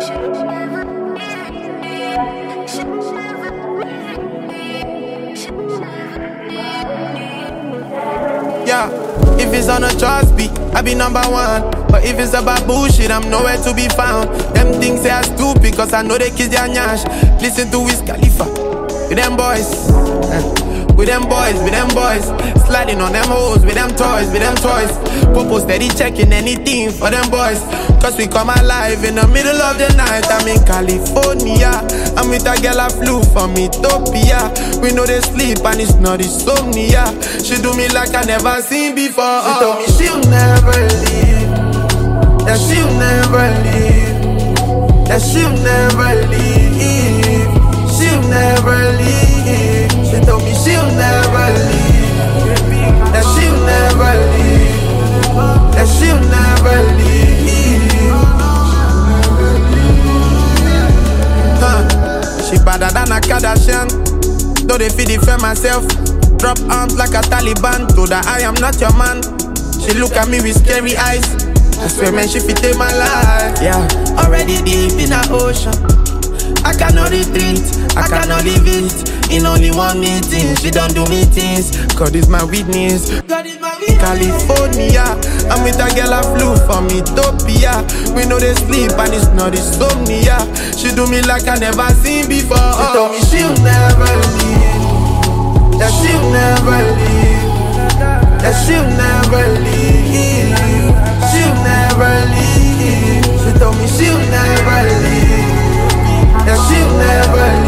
Yeah, if it's on a trust beat, I be number one. But if it's about bullshit, I'm nowhere to be found. Them things say I'm stupid, cause I know they kiss their nyash. Listen to Wiz Khalifa, with them boys. With them boys, sliding on them hoes, with them toys. Popo steady checking anything for them boys. Cause we come alive in the middle of the night. I'm in California, I'm with a girl I flew from Ethiopia. We know they sleep and it's not insomnia. She do me like I never seen before. She told me she'll never leave, that she'll never leave, that she'll never leave, she'll never leave. She told me she'll never leave, that she'll never leave, that she'll never leave. She better than a Kardashian, though they feel defend myself. Drop arms like a Taliban, told her I am not your man. She look at me with scary eyes, I swear man she fit take my life. Yeah, already deep in the ocean, I cannot retreat, I cannot leave it. In only one meeting, she don't do meetings. God is my witness. California, I'm with a girl I flew from Ethiopia. We know they sleep and it's not insomnia. She do me like I never seen before. She told me she'll never leave, that she'll never leave, that she'll never leave, she'll never leave. She told me she'll never leave, that she'll never leave.